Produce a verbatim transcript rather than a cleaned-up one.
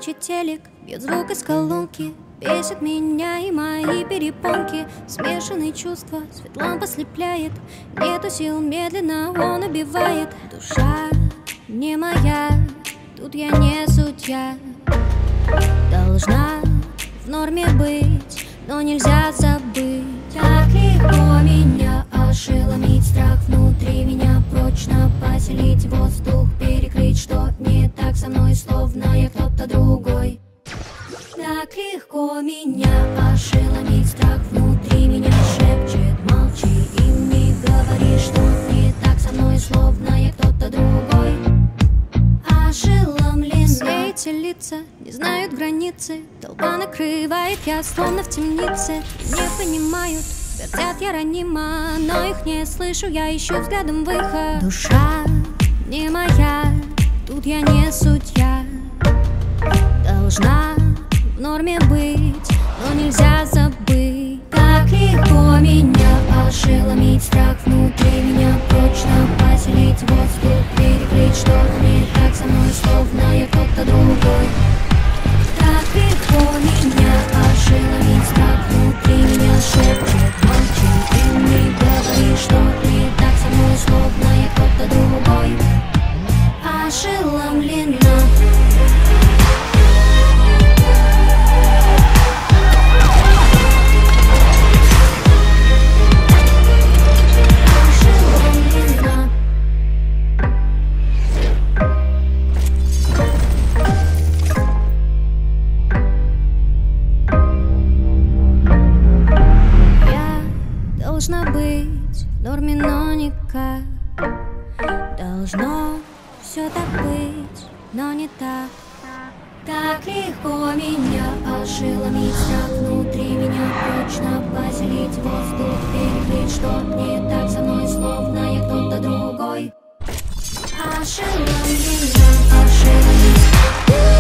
Включить телек, бьет звук из колонки. Бесит меня и мои перепонки. Смешанные чувства, свет ламп ослепляет. Нету сил, медленно он убивает. Душа не моя, тут я не судья. Должна в норме быть, но нельзя забыть. Так легко меня ошеломить, страх внутри меня прочно поселить. Воздух перекрыть, что не так со мной, словно я кто-то другой. Так легко меня ошеломить, страх внутри меня шепчет: молчи и не говори, что не так со мной, словно я кто-то другой. Ошеломлена. Все эти лица не знают границы, толпа накрывает, я словно в темнице. Не понимают, твердят я ранима, но их не слышу, я ищу взглядом выход. Душа не моя, тут я не судья. Должна в норме быть, но нельзя забыть. Так легко меня ошеломить, страх внутри меня прочно поселить. Воздух перекрыть, что не так со мной, словно я кто-то другой. Так легко меня ошеломить, страх внутри меня шепчет: молчи и не говори, что не так со мной, словно я кто-то другой. Ошеломлена. Должна быть в норме, но никак. Должно все так быть, но не так. Так легко меня ошеломить, страх внутри меня прочно поселить. Воздух перекрыть, что не так со мной, словно я кто-то другой. Ошеломлена, ошеломить.